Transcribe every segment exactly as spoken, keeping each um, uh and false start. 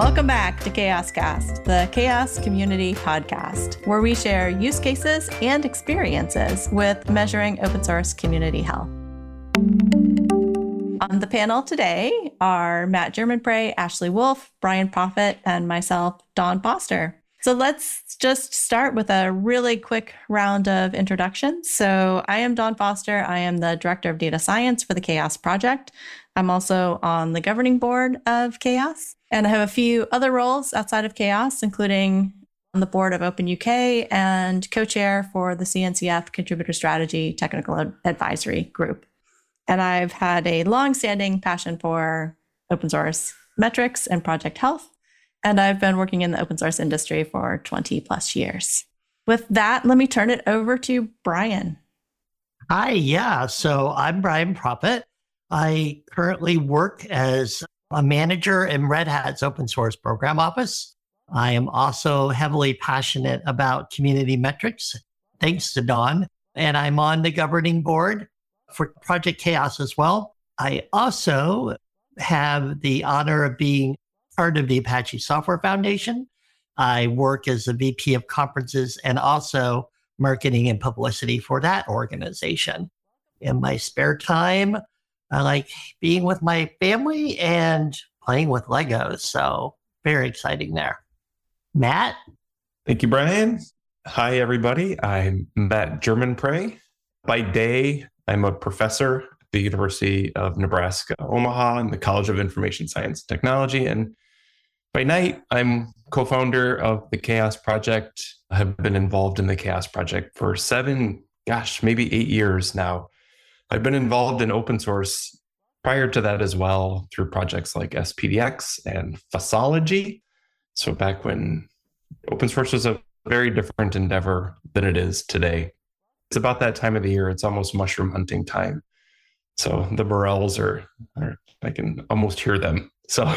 Welcome back to Chaos Cast, the Chaos Community Podcast, where we share use cases and experiences with measuring open source community health. On the panel today are Matt Germonprez, Ashley Wolf, Brian Proffitt, and myself, Dawn Foster. So let's just start with a really quick round of introductions. So I am Dawn Foster. I am the Director of Data Science for the Chaos Project. I'm also on the governing board of Chaos. And I have a few other roles outside of Chaos, including on the board of Open U K and co-chair for the C N C F Contributor Strategy Technical Advisory Group. And I've had a long-standing passion for open source metrics and project health. And I've been working in the open source industry for twenty plus years. With that, let me turn it over to Brian. Hi, yeah. So I'm Brian Proffitt. I currently work as a manager in Red Hat's open source program office. I am also heavily passionate about community metrics, thanks to Dawn. And I'm on the governing board for Project Chaos as well. I also have the honor of being part of the Apache Software Foundation. I work as the V P of conferences and also marketing and publicity for that organization. In my spare time, I like being with my family and playing with Legos. So very exciting there. Matt? Thank you, Brian. Hi, everybody. I'm Matt Germonprez. By day, I'm a professor at the University of Nebraska, Omaha, in the College of Information Science and Technology. And by night, I'm co-founder of the Chaos Project. I have been involved in the Chaos Project for seven, gosh, maybe eight years now. I've been involved in open source prior to that as well through projects like S P D X and Fossology. So back when open source was a very different endeavor than it is today. It's about that time of the year. It's almost mushroom hunting time. So the morels are, are I can almost hear them. So,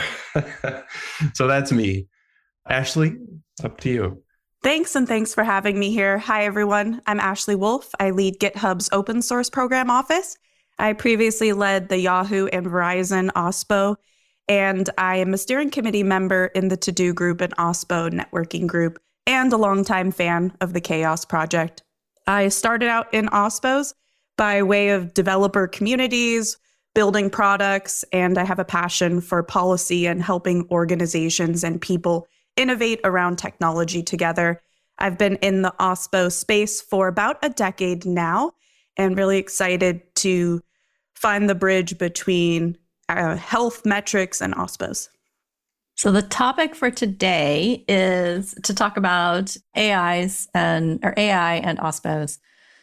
so that's me. Ashley, up to you. Thanks, and thanks for having me here. Hi, everyone. I'm Ashley Wolf. I lead GitHub's open source program office. I previously led the Yahoo and Verizon OSPO, and I am a steering committee member in the To-Do group and OSPO networking group, and a longtime fan of the Chaos Project. I started out in OSPOs by way of developer communities, building products, and I have a passion for policy and helping organizations and people innovate around technology together. I've been in the OSPO space for about a decade now and really excited to find the bridge between uh, health metrics and OSPOs. So the topic for today is to talk about A Is and or A I and OSPOs.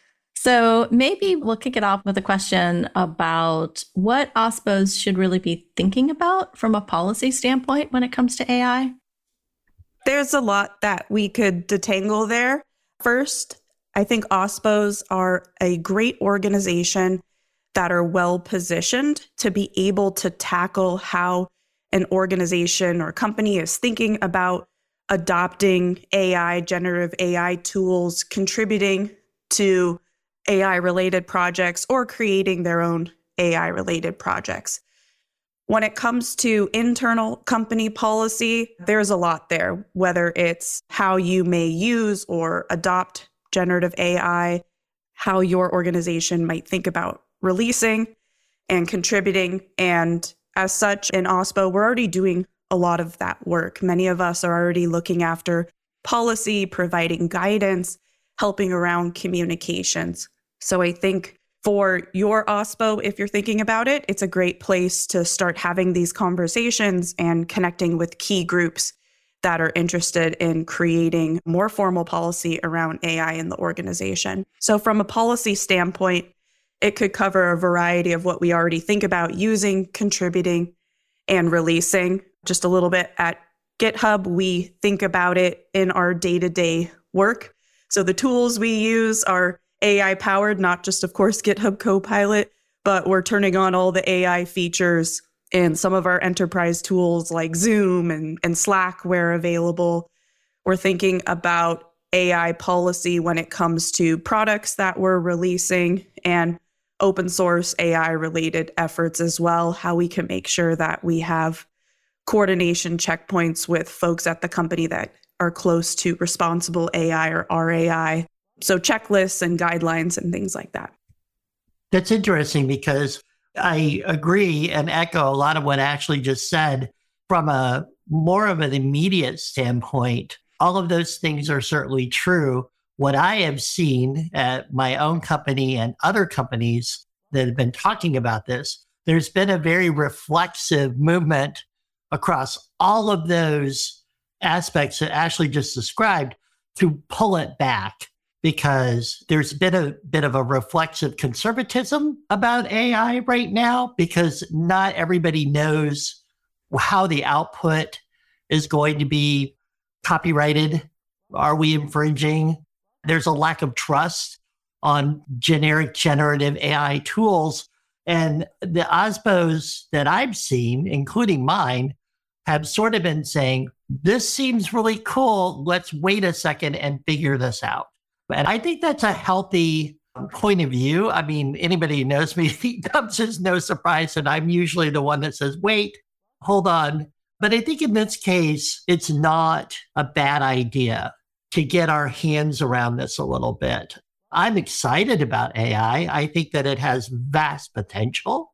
So maybe we'll kick it off with a question about what OSPOs should really be thinking about from a policy standpoint when it comes to A I. There's a lot that we could detangle there. First, I think OSPOs are a great organization that are well positioned to be able to tackle how an organization or company is thinking about adopting A I, generative A I tools, contributing to A I-related projects, or creating their own A I-related projects. When it comes to internal company policy, there's a lot there, whether it's how you may use or adopt generative A I, how your organization might think about releasing and contributing. And as such, in OSPO, we're already doing a lot of that work. Many of us are already looking after policy, providing guidance, helping around communications. So I think for your OSPO, if you're thinking about it, it's a great place to start having these conversations and connecting with key groups that are interested in creating more formal policy around A I in the organization. So from a policy standpoint, it could cover a variety of what we already think about using, contributing, and releasing. Just a little bit at GitHub, we think about it in our day-to-day work. So the tools we use are A I powered, not just, of course, GitHub Copilot, but we're turning on all the A I features in some of our enterprise tools like Zoom and, and Slack where available. We're thinking about A I policy when it comes to products that we're releasing and open source A I related efforts as well, how we can make sure that we have coordination checkpoints with folks at the company that are close to responsible A I or R A I. So checklists and guidelines and things like that. That's interesting because I agree and echo a lot of what Ashley just said. From a more of an immediate standpoint, all of those things are certainly true. What I have seen at my own company and other companies that have been talking about this, there's been a very reflexive movement across all of those aspects that Ashley just described to pull it back, because there's been a bit of a reflexive conservatism about A I right now, because not everybody knows how the output is going to be copyrighted. Are we infringing? There's a lack of trust on generic generative A I tools. And the O S P Os that I've seen, including mine, have sort of been saying, this seems really cool. Let's wait a second and figure this out. And I think that's a healthy point of view. I mean, anybody who knows me, it comes as no surprise that I'm usually the one that says, wait, hold on. But I think in this case, it's not a bad idea to get our hands around this a little bit. I'm excited about A I. I think that it has vast potential,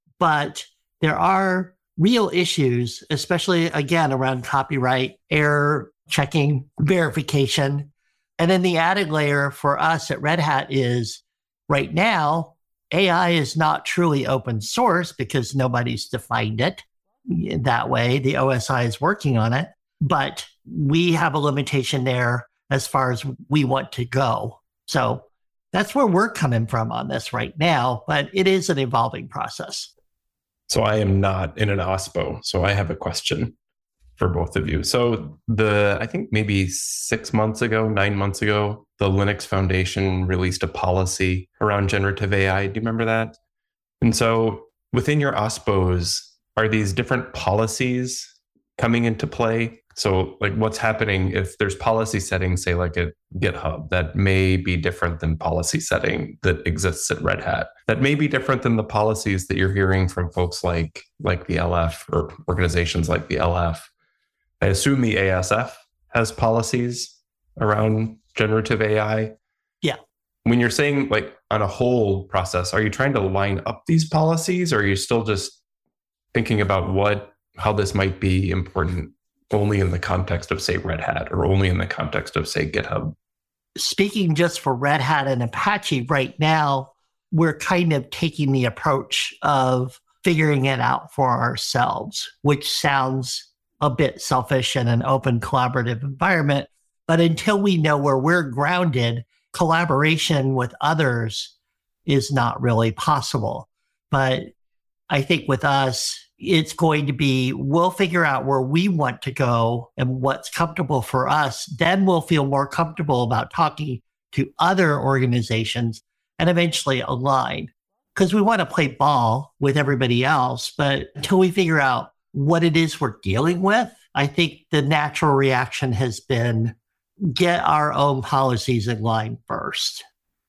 but there are real issues, especially, again, around copyright, error checking, verification. And then the added layer for us at Red Hat is right now, A I is not truly open source because nobody's defined it that way. The O S I is working on it, but we have a limitation there as far as we want to go. So that's where we're coming from on this right now, but it is an evolving process. So I am not in an O S P O, so I have a question for both of you. So the, I think maybe six months ago, nine months ago, the Linux Foundation released a policy around generative A I. Do you remember that? And so within your O S P Os, are these different policies coming into play? So like what's happening if there's policy settings, say like at GitHub, that may be different than policy setting that exists at Red Hat, that may be different than the policies that you're hearing from folks like, like the L F or organizations like the L F. I assume the A S F has policies around generative A I. Yeah. When you're saying like on a whole process, are you trying to line up these policies, or are you still just thinking about what, how this might be important only in the context of, say, Red Hat, or only in the context of, say, GitHub? Speaking just for Red Hat and Apache right now, we're kind of taking the approach of figuring it out for ourselves, which sounds a bit selfish in an open collaborative environment. But until we know where we're grounded, collaboration with others is not really possible. But I think with us, it's going to be, we'll figure out where we want to go and what's comfortable for us. Then we'll feel more comfortable about talking to other organizations and eventually align. Because we want to play ball with everybody else. But until we figure out what it is we're dealing with, I think the natural reaction has been get our own policies in line first.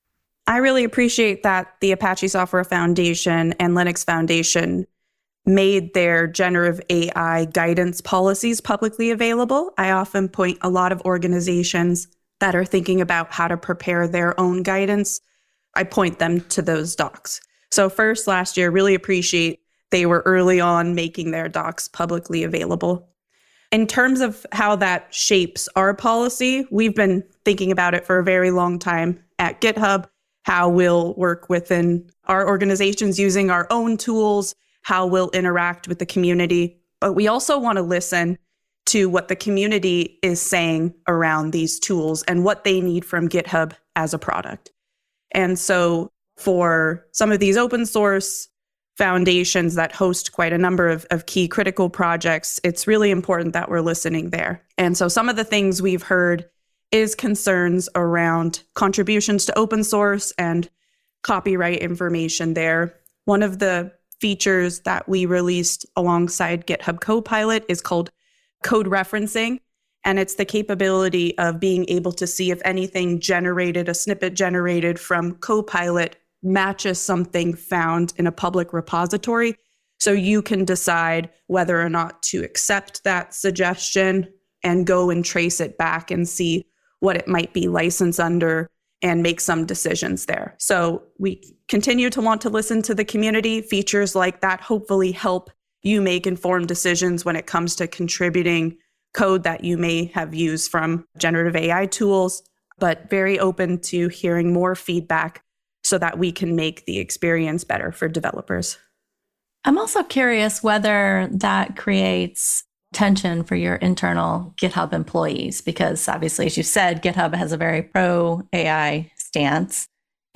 I really appreciate that the Apache Software Foundation and Linux Foundation made their generative A I guidance policies publicly available. I often point a lot of organizations that are thinking about how to prepare their own guidance. I point them to those docs. So first, last year, really appreciate they were early on making their docs publicly available. In terms of how that shapes our policy, we've been thinking about it for a very long time at GitHub, how we'll work within our organizations using our own tools, how we'll interact with the community. But we also want to listen to what the community is saying around these tools and what they need from GitHub as a product. And so for some of these open source foundations that host quite a number of, of key critical projects, it's really important that we're listening there. And so some of the things we've heard is concerns around contributions to open source and copyright information there. One of the features that we released alongside GitHub Copilot is called code referencing. And it's the capability of being able to see if anything generated, a snippet generated from Copilot matches something found in a public repository. So you can decide whether or not to accept that suggestion and go and trace it back and see what it might be licensed under and make some decisions there. So we continue to want to listen to the community. Features like that hopefully help you make informed decisions when it comes to contributing code that you may have used from generative A I tools, but very open to hearing more feedback so that we can make the experience better for developers. I'm also curious whether that creates tension for your internal GitHub employees, because obviously, as you said, GitHub has a very pro A I stance.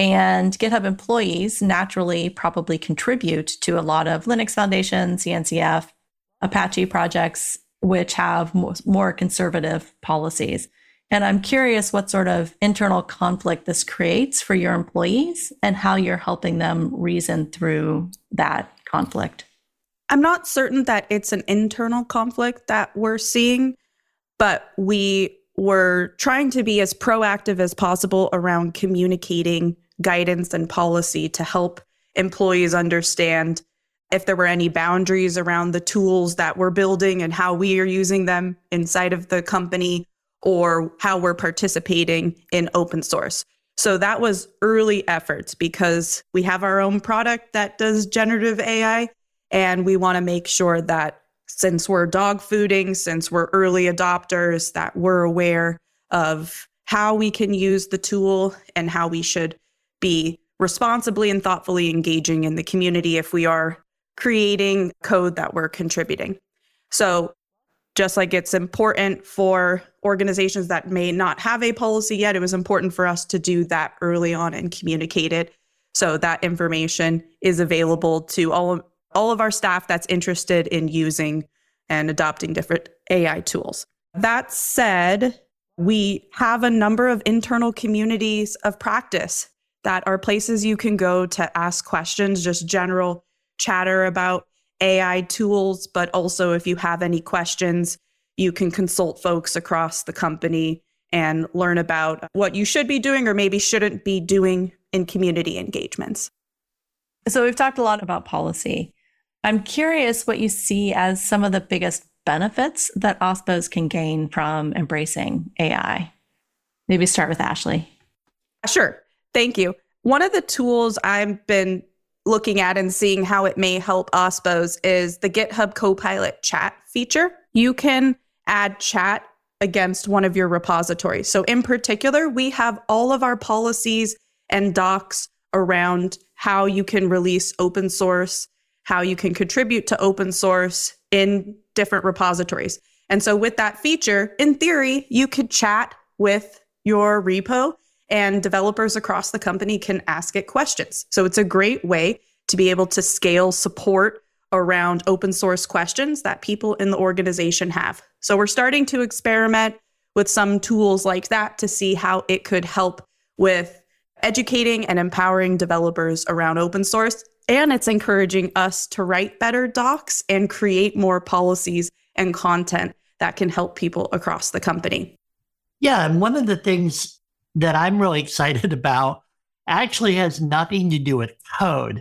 And GitHub employees naturally probably contribute to a lot of Linux Foundation, C N C F, Apache projects, which have more conservative policies. And I'm curious what sort of internal conflict this creates for your employees and how you're helping them reason through that conflict. I'm not certain that it's an internal conflict that we're seeing, but we were trying to be as proactive as possible around communicating guidance and policy to help employees understand if there were any boundaries around the tools that we're building and how we are using them inside of the company, or how we're participating in open source. So that was early efforts because we have our own product that does generative A I, and we want to make sure that since we're dog fooding, since we're early adopters, that we're aware of how we can use the tool and how we should be responsibly and thoughtfully engaging in the community if we are creating code that we're contributing. So just like it's important for organizations that may not have a policy yet, it was important for us to do that early on and communicate it so that information is available to all of, all of our staff that's interested in using and adopting different A I tools. That said, we have a number of internal communities of practice that are places you can go to ask questions, just general chatter about A I tools, but also if you have any questions, you can consult folks across the company and learn about what you should be doing or maybe shouldn't be doing in community engagements. So we've talked a lot about policy. I'm curious what you see as some of the biggest benefits that OSPOs can gain from embracing A I. Maybe start with Ashley. Sure. Thank you. One of the tools I've been looking at and seeing how it may help OSPOs is the GitHub Copilot chat feature. You can add chat against one of your repositories. So in particular, we have all of our policies and docs around how you can release open source, how you can contribute to open source in different repositories. And so with that feature, in theory, you could chat with your repo and developers across the company can ask it questions. So it's a great way to be able to scale support around open source questions that people in the organization have. So we're starting to experiment with some tools like that to see how it could help with educating and empowering developers around open source. And it's encouraging us to write better docs and create more policies and content that can help people across the company. Yeah, and one of the things that I'm really excited about actually has nothing to do with code.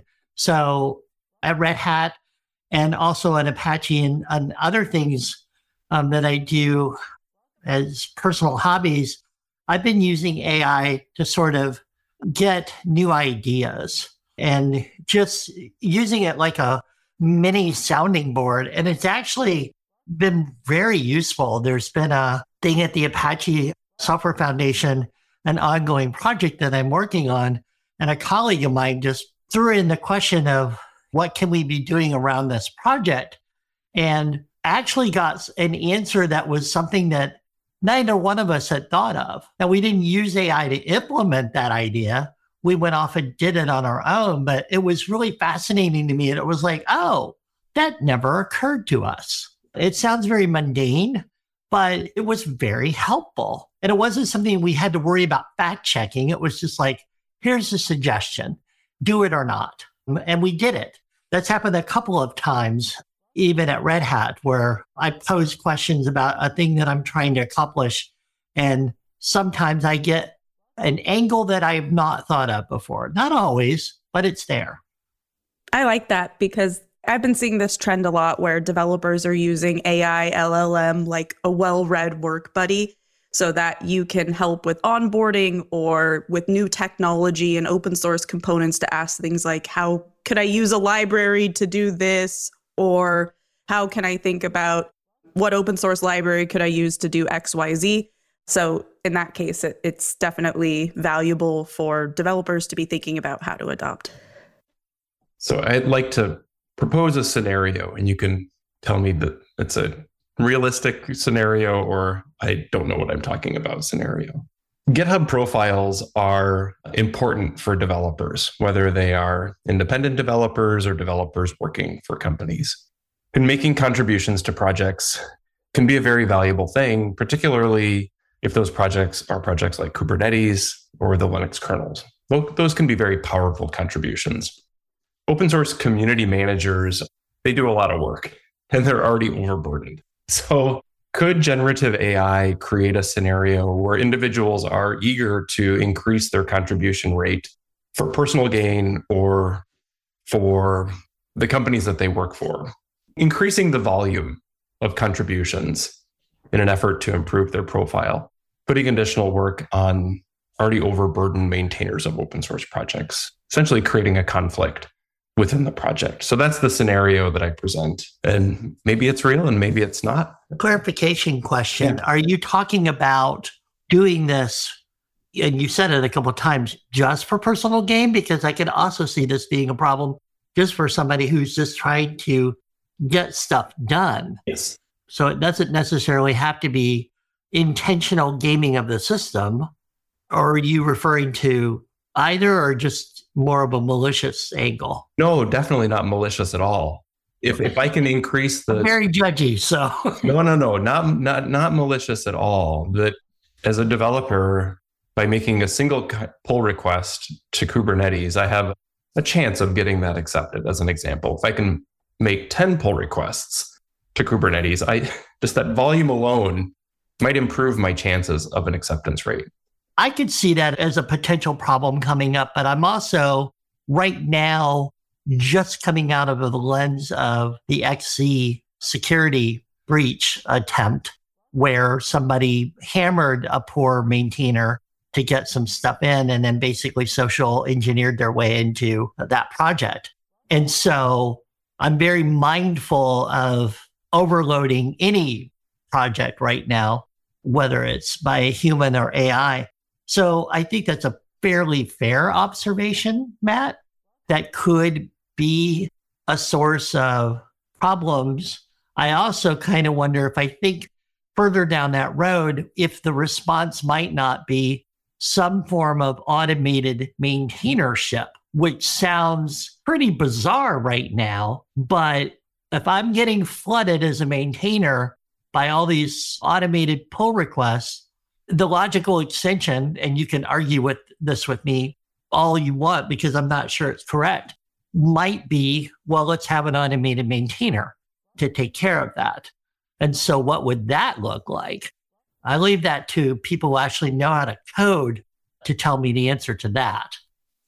So at Red Hat and also at Apache and, and other things um, that I do as personal hobbies, I've been using A I to sort of get new ideas and just using it like a mini sounding board. And it's actually been very useful. There's been a thing at the Apache Software Foundation, an ongoing project that I'm working on, and a colleague of mine just threw in the question of what can we be doing around this project, and actually got an answer that was something that neither one of us had thought of. Now, we didn't use A I to implement that idea. We went off and did it on our own, but it was really fascinating to me. And it was like, oh, that never occurred to us. It sounds very mundane, but it was very helpful. And it wasn't something we had to worry about fact checking. It was just like, here's a suggestion, do it or not. And we did it. That's happened a couple of times, even at Red Hat, where I pose questions about a thing that I'm trying to accomplish. And sometimes I get an angle that I have not thought of before. Not always, but it's there. I like that because I've been seeing this trend a lot where developers are using A I, L L M, like a well-read work buddy, so that you can help with onboarding or with new technology and open source components to ask things like, how could I use a library to do this? Or how can I think about what open source library could I use to do X, Y, Z? So in that case, it, it's definitely valuable for developers to be thinking about how to adopt. So I'd like to propose a scenario, and you can tell me that it's a realistic scenario or I don't know what I'm talking about scenario. GitHub profiles are important for developers, whether they are independent developers or developers working for companies. And making contributions to projects can be a very valuable thing, particularly if those projects are projects like Kubernetes or the Linux kernels. Those can be very powerful contributions. Open source community managers, they do a lot of work and they're already overburdened. So could generative A I create a scenario where individuals are eager to increase their contribution rate for personal gain or for the companies that they work for, increasing the volume of contributions in an effort to improve their profile, putting additional work on already overburdened maintainers of open source projects, essentially creating a conflict within the project. So that's the scenario that I present. And maybe it's real and maybe it's not. Clarification question. Yeah. Are you talking about doing this, and you said it a couple of times, just for personal gain? Because I can also see this being a problem just for somebody who's just trying to get stuff done. Yes. So it doesn't necessarily have to be intentional gaming of the system. Or are you referring to either or just more of a malicious angle? No, definitely not malicious at all. If if I can increase the I'm very judgy, so no, no, no, not not not malicious at all. That as a developer, by making a single pull request to Kubernetes, I have a chance of getting that accepted. As an example, if I can make ten pull requests to Kubernetes, I just that volume alone might improve my chances of an acceptance rate. I could see that as a potential problem coming up, but I'm also right now just coming out of the lens of the X C security breach attempt where somebody hammered a poor maintainer to get some stuff in and then basically social engineered their way into that project. And so I'm very mindful of overloading any project right now, whether it's by a human or A I. So I think that's a fairly fair observation, Matt, that could be a source of problems. I also kind of wonder if I think further down that road, if the response might not be some form of automated maintainership, which sounds pretty bizarre right now. But if I'm getting flooded as a maintainer by all these automated pull requests, the logical extension, and you can argue with this with me all you want because I'm not sure it's correct, might be, well, let's have an automated maintainer to take care of that. And so what would that look like? I leave that to people who actually know how to code to tell me the answer to that.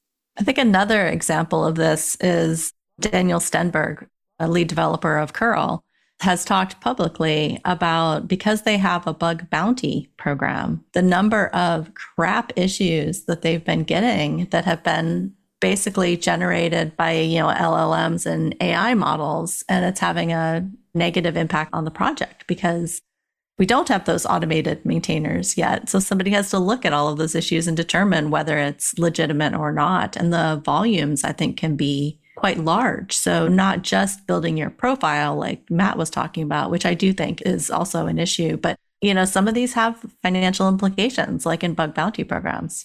I think another example of this is Daniel Stenberg, a lead developer of curl, has talked publicly about, because they have a bug bounty program, the number of crap issues that they've been getting that have been basically generated by, you know, L L Ms and A I models. And it's having a negative impact on the project because we don't have those automated maintainers yet. So somebody has to look at all of those issues and determine whether it's legitimate or not. And the volumes, I think, can be quite large. So not just building your profile like Matt was talking about, which I do think is also an issue, but you know, some of these have financial implications, like in bug bounty programs.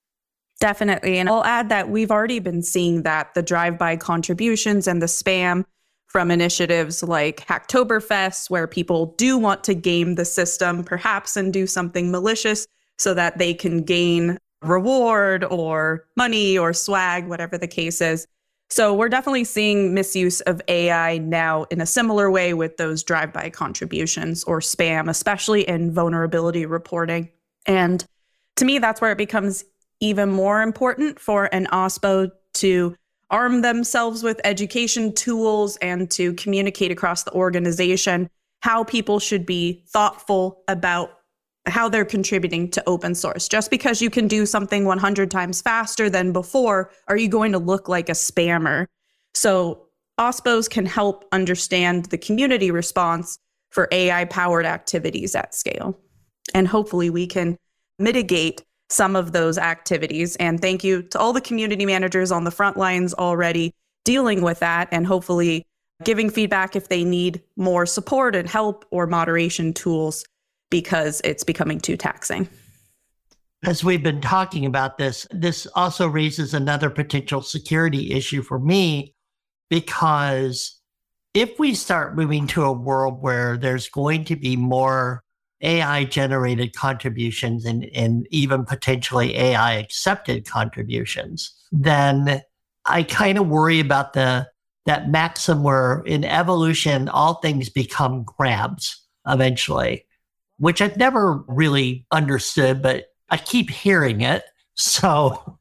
Definitely. And I'll add that we've already been seeing that the drive-by contributions and the spam from initiatives like Hacktoberfest, where people do want to game the system perhaps and do something malicious so that they can gain reward or money or swag, whatever the case is. So we're definitely seeing misuse of A I now in a similar way with those drive-by contributions or spam, especially in vulnerability reporting. And to me, that's where it becomes even more important for an O S P O to arm themselves with education tools and to communicate across the organization how people should be thoughtful about how they're contributing to open source. Just because you can do something one hundred times faster than before, are you going to look like a spammer? So OSPOs can help understand the community response for A I-powered activities at scale. And hopefully we can mitigate some of those activities. And thank you to all the community managers on the front lines already dealing with that and hopefully giving feedback if they need more support and help or moderation tools because it's becoming too taxing. As we've been talking about this, this also raises another potential security issue for me, because if we start moving to a world where there's going to be more A I-generated contributions and, and even potentially A I-accepted contributions, then I kind of worry about the that maxim where in evolution, all things become grabs eventually, which I've never really understood, but I keep hearing it. So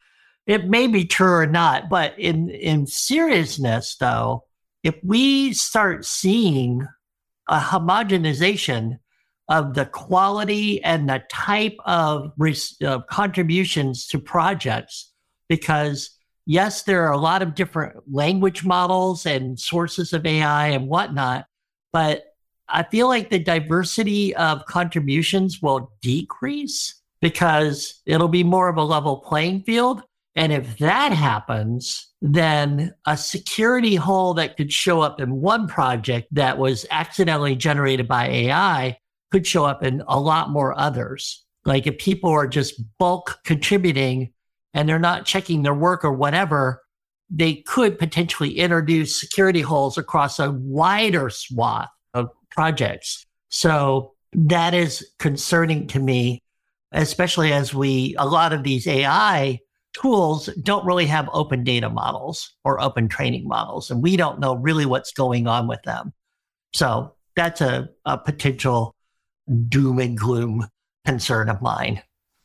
it may be true or not. But in, in seriousness, though, if we start seeing a homogenization of the quality and the type of uh, contributions to projects, because yes, there are a lot of different language models and sources of A I and whatnot, but I feel like the diversity of contributions will decrease because it'll be more of a level playing field. And if that happens, then a security hole that could show up in one project that was accidentally generated by A I could show up in a lot more others. Like if people are just bulk contributing and they're not checking their work or whatever, they could potentially introduce security holes across a wider swath of projects. So that is concerning to me, especially as we, a lot of these A I tools don't really have open data models or open training models, and we don't know really what's going on with them. So that's a, a potential doom and gloom concern of mine.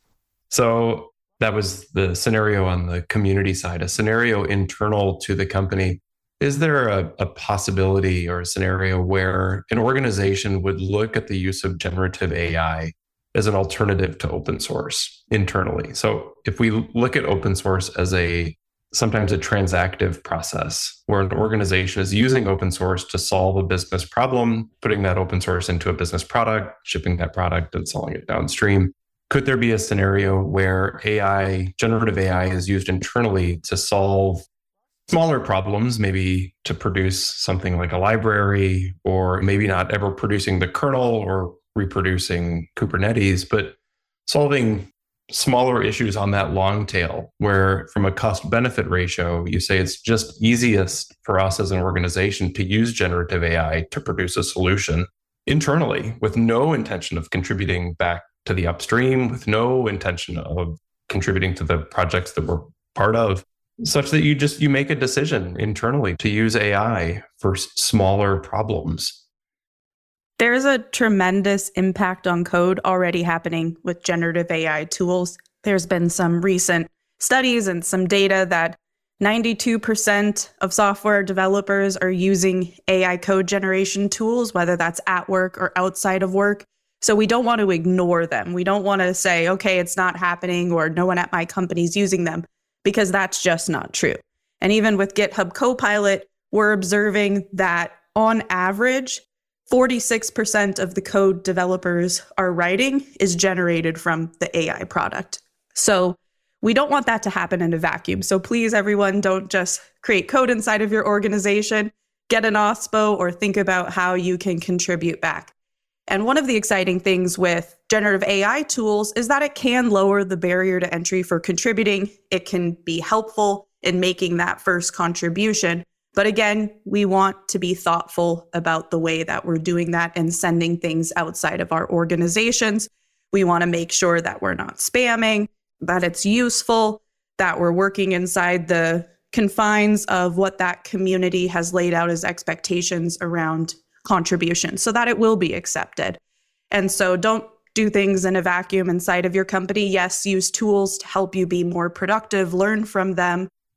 So that was the scenario on the community side. A scenario internal to the company. Is there a, a possibility or a scenario where an organization would look at the use of generative A I as an alternative to open source internally? So if we look at open source as a sometimes a transactive process where an organization is using open source to solve a business problem, putting that open source into a business product, shipping that product and selling it downstream, could there be a scenario where A I, generative A I is used internally to solve smaller problems, maybe to produce something like a library, or maybe not ever producing the kernel or reproducing Kubernetes, but solving smaller issues on that long tail where from a cost benefit ratio, you say it's just easiest for us as an organization to use generative A I to produce a solution internally with no intention of contributing back to the upstream, with no intention of contributing to the projects that we're part of, such that you just, you make a decision internally to use A I for s- smaller problems. There's a tremendous impact on code already happening with generative A I tools. There's been some recent studies and some data that ninety-two percent of software developers are using A I code generation tools, whether that's at work or outside of work. So we don't want to ignore them. We don't want to say, okay, it's not happening or no one at my company is using them, because that's just not true. And even with GitHub Copilot, we're observing that on average, forty-six percent of the code developers are writing is generated from the A I product. So we don't want that to happen in a vacuum. So please, everyone, don't just create code inside of your organization, get an OSPO, or think about how you can contribute back. And one of the exciting things with generative A I tools is that it can lower the barrier to entry for contributing. It can be helpful in making that first contribution. But again, we want to be thoughtful about the way that we're doing that and sending things outside of our organizations. We want to make sure that we're not spamming, that it's useful, that we're working inside the confines of what that community has laid out as expectations around contribution so that it will be accepted. And so don't do things in a vacuum inside of your company. Yes, use tools to help you be more productive, learn from them,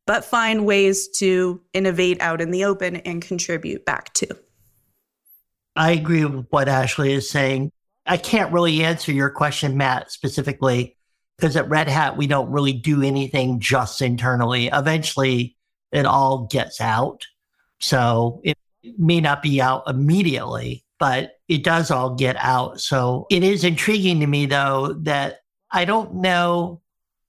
but find ways to innovate out in the open and contribute back to. I agree with what Ashley is saying. I can't really answer your question, Matt, specifically, because at Red Hat, we don't really do anything just internally. Eventually, it all gets out. So it may not be out immediately, but it does all get out. So it is intriguing to me, though, that I don't know,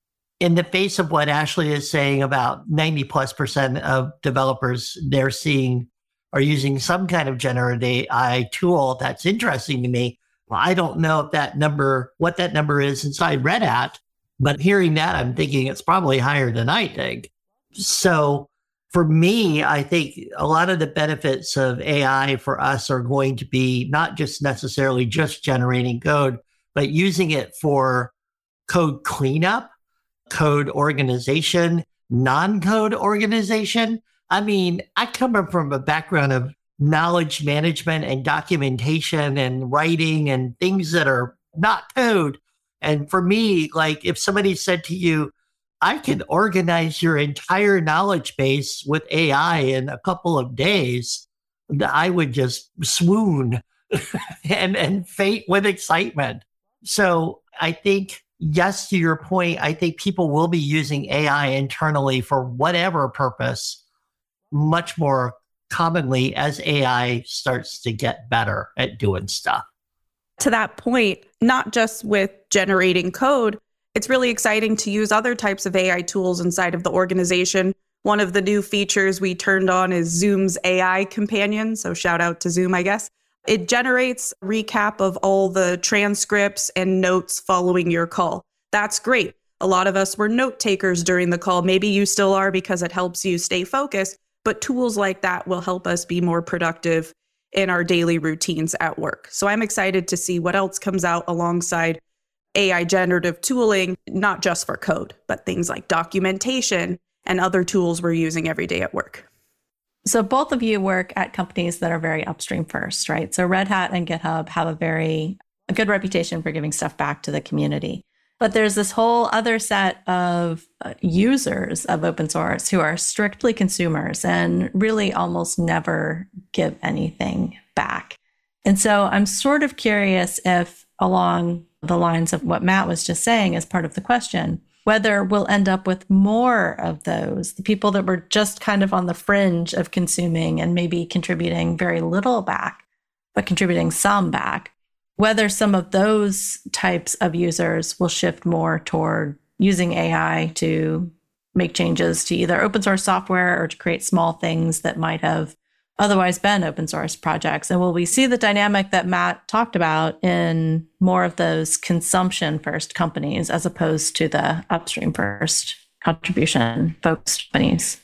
in the face of what Ashley is saying about ninety plus percent of developers they're seeing are using some kind of generative A I tool, that's interesting to me. Well, I don't know if that number, what that number is inside Red Hat, but hearing that, I'm thinking it's probably higher than I think. So for me, I think a lot of the benefits of A I for us are going to be not just necessarily just generating code, but using it for code cleanup, code organization, non-code organization. I mean, I come from a background of knowledge management and documentation and writing and things that are not code. And for me, like if somebody said to you, I can organize your entire knowledge base with A I in a couple of days, I would just swoon and, and faint with excitement. So I think, yes, to your point, I think people will be using A I internally for whatever purpose much more commonly as A I starts to get better at doing stuff. To that point, not just with generating code, it's really exciting to use other types of A I tools inside of the organization. One of the new features we turned on is Zoom's A I companion. So shout out to Zoom, I guess. It generates a recap of all the transcripts and notes following your call. That's great. A lot of us were note takers during the call. Maybe you still are because it helps you stay focused, but tools like that will help us be more productive in our daily routines at work. So I'm excited to see what else comes out alongside A I generative tooling, not just for code, but things like documentation and other tools we're using every day at work. So both of you work at companies that are very upstream first, right? So Red Hat and GitHub have a very a good reputation for giving stuff back to the community. But there's this whole other set of uh, users of open source who are strictly consumers and really almost never give anything back. And so I'm sort of curious if, along the lines of what Matt was just saying as part of the question, whether we'll end up with more of those, the people that were just kind of on the fringe of consuming and maybe contributing very little back, but contributing some back, whether some of those types of users will shift more toward using A I to make changes to either open source software or to create small things that might have otherwise been open source projects. And will we see the dynamic that Matt talked about in more of those consumption first companies as opposed to the upstream first contribution focused companies?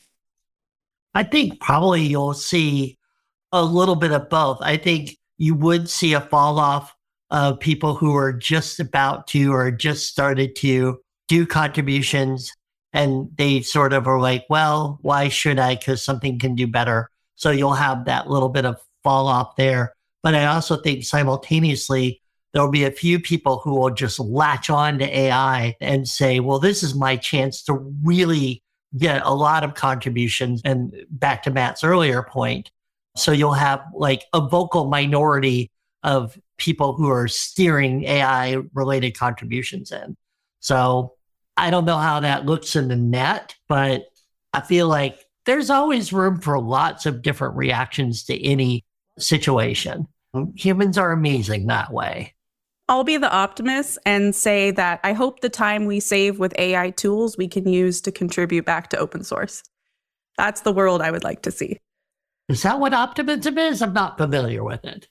I think probably you'll see a little bit of both. I think you would see a fall off of people who are just about to or just started to do contributions, and they sort of are like, well, why should I? Because something can do better. So you'll have that little bit of fall off there. But I also think simultaneously, there'll be a few people who will just latch on to A I and say, well, this is my chance to really get a lot of contributions. And back to Matt's earlier point, so you'll have like a vocal minority of people who are steering A I related contributions in. So I don't know how that looks in the net, but I feel like there's always room for lots of different reactions to any situation. Humans are amazing that way. I'll be the optimist and say that I hope the time we save with A I tools we can use to contribute back to open source. That's the world I would like to see. Is that what optimism is? I'm not familiar with it.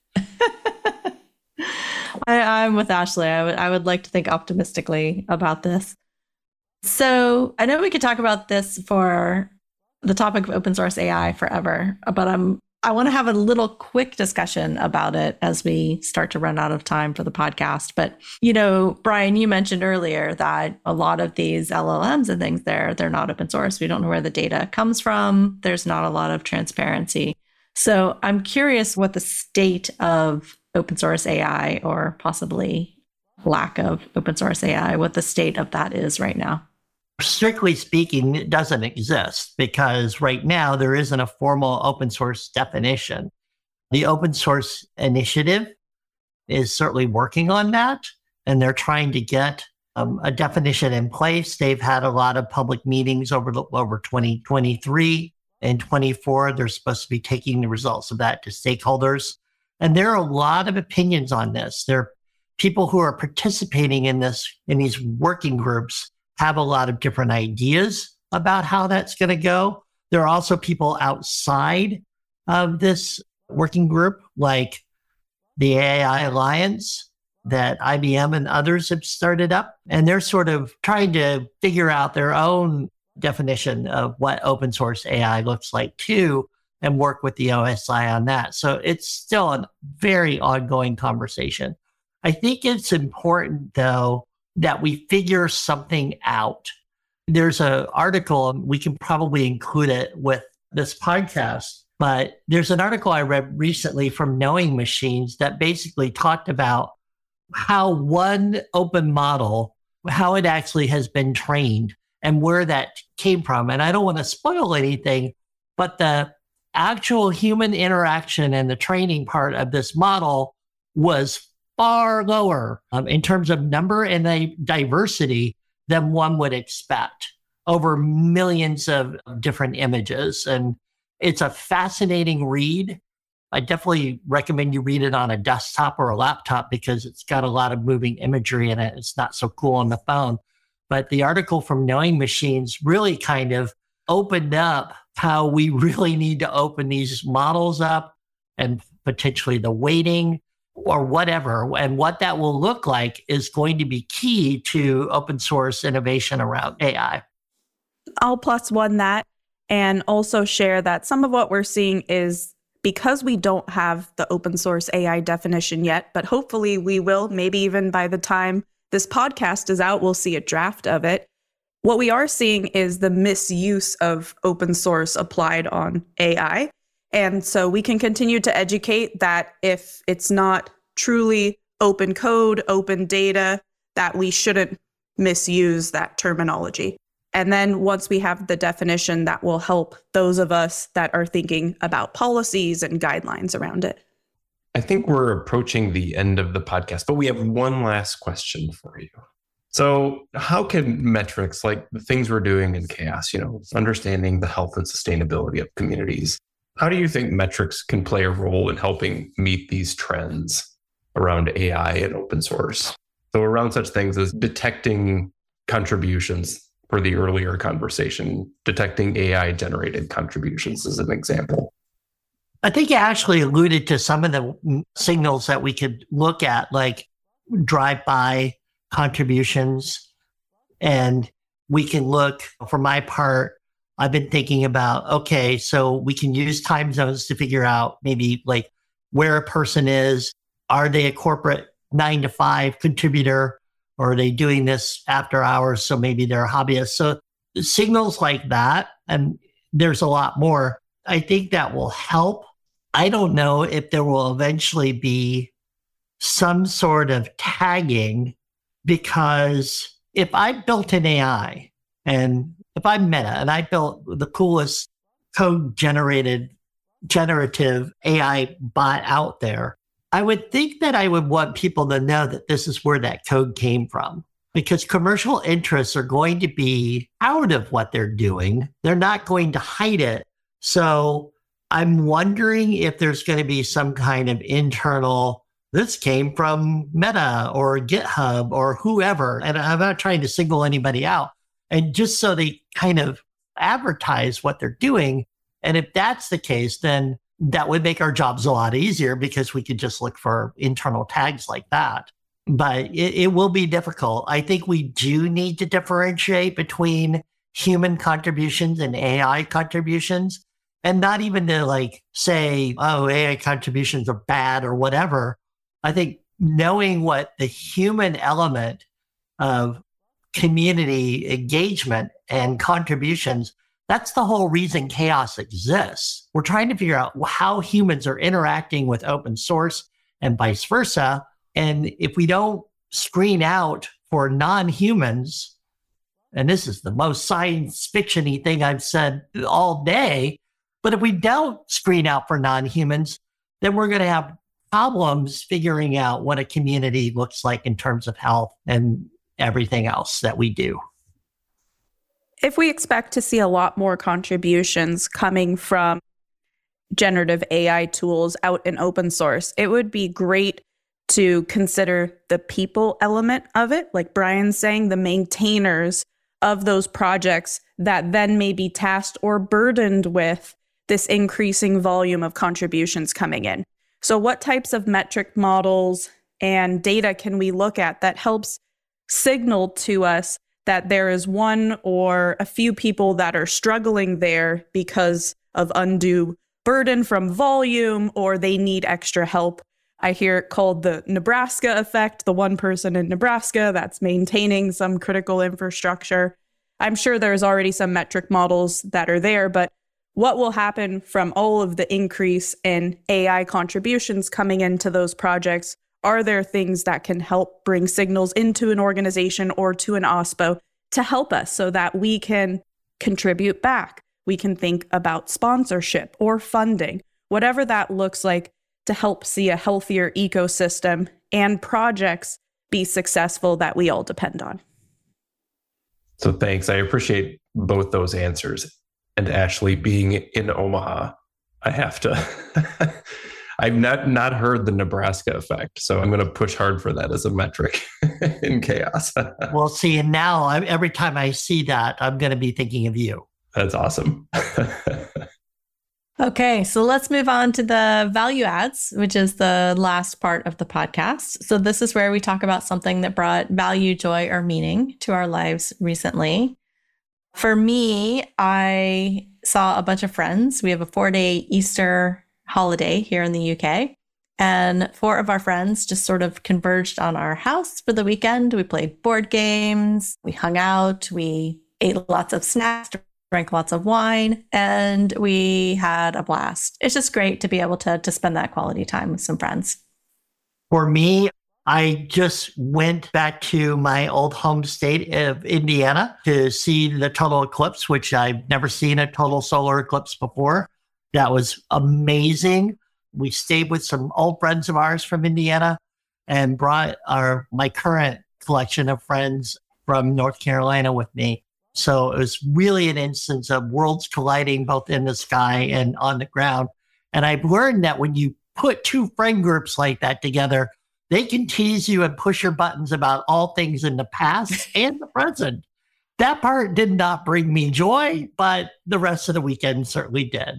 I, I'm with Ashley. I would I would like to think optimistically about this. So I know we could talk about this for the topic of open source A I forever, but I'm I want to have a little quick discussion about it as we start to run out of time for the podcast. But, you know, Brian, you mentioned earlier that a lot of these L L Ms and things there, they're not open source. We don't know where the data comes from. There's not a lot of transparency. So I'm curious what the state of open source A I, or possibly lack of open source A I, what the state of that is right now. strictly speaking, it doesn't exist because right now there isn't a formal open source definition. The Open Source Initiative is certainly working on that, and they're trying to get um, a definition in place. They've had a lot of public meetings over the, over twenty twenty-three and twenty-four. They're supposed to be taking the results of that to stakeholders. And there are a lot of opinions on this. There are people who are participating in this, in these working groups, have a lot of different ideas about how that's going to go. There are also people outside of this working group, like the A I Alliance that I B M and others have started up. And they're sort of trying to figure out their own definition of what open source A I looks like too, and work with the O S I on that. So it's still a very ongoing conversation. I think it's important, though, that we figure something out. There's an article, we can probably include it with this podcast, but there's an article I read recently from Knowing Machines that basically talked about how one open model, how it actually has been trained and where that came from. And I don't want to spoil anything, but the actual human interaction and the training part of this model was far lower um, in terms of number and the diversity than one would expect over millions of different images. And it's a fascinating read. I definitely recommend you read it on a desktop or a laptop because it's got a lot of moving imagery in it. It's not so cool on the phone. But the article from Knowing Machines really kind of opened up how we really need to open these models up and potentially the weighting or whatever. And what that will look like is going to be key to open source innovation around A I. I'll plus one that and also share that some of what we're seeing is because we don't have the open source A I definition yet, but hopefully we will, maybe even by the time this podcast is out, we'll see a draft of it. What we are seeing is the misuse of open source applied on A I. And so we can continue to educate that if it's not truly open code, open data, that we shouldn't misuse that terminology. And then once we have the definition, that will help those of us that are thinking about policies and guidelines around it. I think we're approaching the end of the podcast, but we have one last question for you. So how can metrics like the things we're doing in CHAOSS, you know, understanding the health and sustainability of communities, how do you think metrics can play a role in helping meet these trends around A I and open source? So around such things as detecting contributions for the earlier conversation, detecting A I-generated contributions as an example. I think you actually alluded to some of the signals that we could look at, like drive-by contributions. And we can look, for my part, I've been thinking about, okay, so we can use time zones to figure out maybe like where a person is. Are they a corporate nine to five contributor, or are they doing this after hours? So maybe they're a hobbyist. So signals like that, and there's a lot more. I think that will help. I don't know if there will eventually be some sort of tagging, because if I built an A I and if I'm Meta and I built the coolest code generated generative A I bot out there, I would think that I would want people to know that this is where that code came from, because commercial interests are going to be out of what they're doing. They're not going to hide it. So I'm wondering if there's going to be some kind of internal, this came from Meta or GitHub or whoever. And I'm not trying to single anybody out. And just so they kind of advertise what they're doing. And if that's the case, then that would make our jobs a lot easier because we could just look for internal tags like that. But it, it will be difficult. I think we do need to differentiate between human contributions and A I contributions, and not even to like say, oh, A I contributions are bad or whatever. I think knowing what the human element of community engagement and contributions, that's the whole reason CHAOSS exists. We're trying to figure out how humans are interacting with open source and vice versa. And if we don't screen out for non-humans, and this is the most science fiction-y thing I've said all day, but if we don't screen out for non-humans, then we're going to have problems figuring out what a community looks like in terms of health and everything else that we do. If we expect to see a lot more contributions coming from generative A I tools out in open source, it would be great to consider the people element of it, like Brian's saying, the maintainers of those projects that then may be tasked or burdened with this increasing volume of contributions coming in. So what types of metric models and data can we look at that helps signal to us that there is one or a few people that are struggling there because of undue burden from volume, or they need extra help? I hear it called the Nebraska effect, the one person in Nebraska that's maintaining some critical infrastructure. I'm sure there's already some metric models that are there, but what will happen from all of the increase in A I contributions coming into those projects? Are there things that can help bring signals into an organization or to an OSPO to help us so that we can contribute back? We can think about sponsorship or funding, whatever that looks like, to help see a healthier ecosystem and projects be successful that we all depend on. So thanks. I appreciate both those answers. And Ashley, being in Omaha, I have to, I've not, not heard the Nebraska effect. So I'm going to push hard for that as a metric in chaos. Well, see, and now I, every time I see that, I'm going to be thinking of you. That's awesome. Okay, so let's move on to the value adds, which is the last part of the podcast. So this is where we talk about something that brought value, joy, or meaning to our lives recently. For me, I saw a bunch of friends. We have a four-day Easter holiday here in the U K, and four of our friends just sort of converged on our house for the weekend. We played board games, we hung out, we ate lots of snacks, drank lots of wine, and we had a blast. It's just great to be able to, to spend that quality time with some friends. For me, I just went back to my old home state of Indiana to see the total eclipse, which I've never seen a total solar eclipse before. That was amazing. We stayed with some old friends of ours from Indiana and brought our my current collection of friends from North Carolina with me. So it was really an instance of worlds colliding both in the sky and on the ground. And I've learned that when you put two friend groups like that together, they can tease you and push your buttons about all things in the past and the present. That part did not bring me joy, but the rest of the weekend certainly did.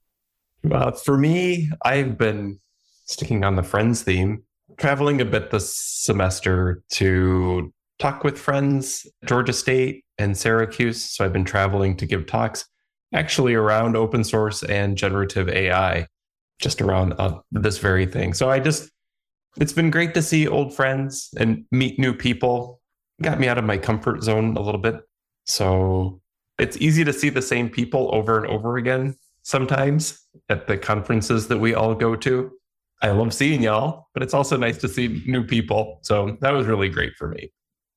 Uh, for me, I've been sticking on the friends theme, traveling a bit this semester to talk with friends, Georgia State and Syracuse. So I've been traveling to give talks actually around open source and generative A I, just around uh, this very thing. So I just, it's been great to see old friends and meet new people. Got me out of my comfort zone a little bit. So it's easy to see the same people over and over again sometimes at the conferences that we all go to. I love seeing y'all, but it's also nice to see new people. So that was really great for me.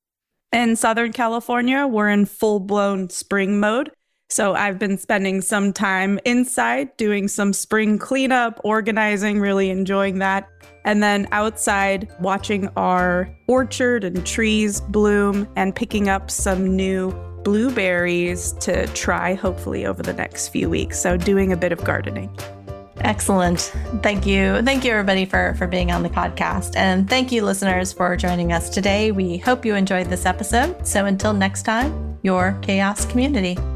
In Southern California, we're in full-blown spring mode. So I've been spending some time inside doing some spring cleanup, organizing, really enjoying that. And then outside watching our orchard and trees bloom and picking up some new blueberries to try hopefully over the next few weeks. So doing a bit of gardening. Excellent. Thank you. Thank you, everybody, for, for being on the podcast. And thank you, listeners, for joining us today. We hope you enjoyed this episode. So until next time, your chaos community.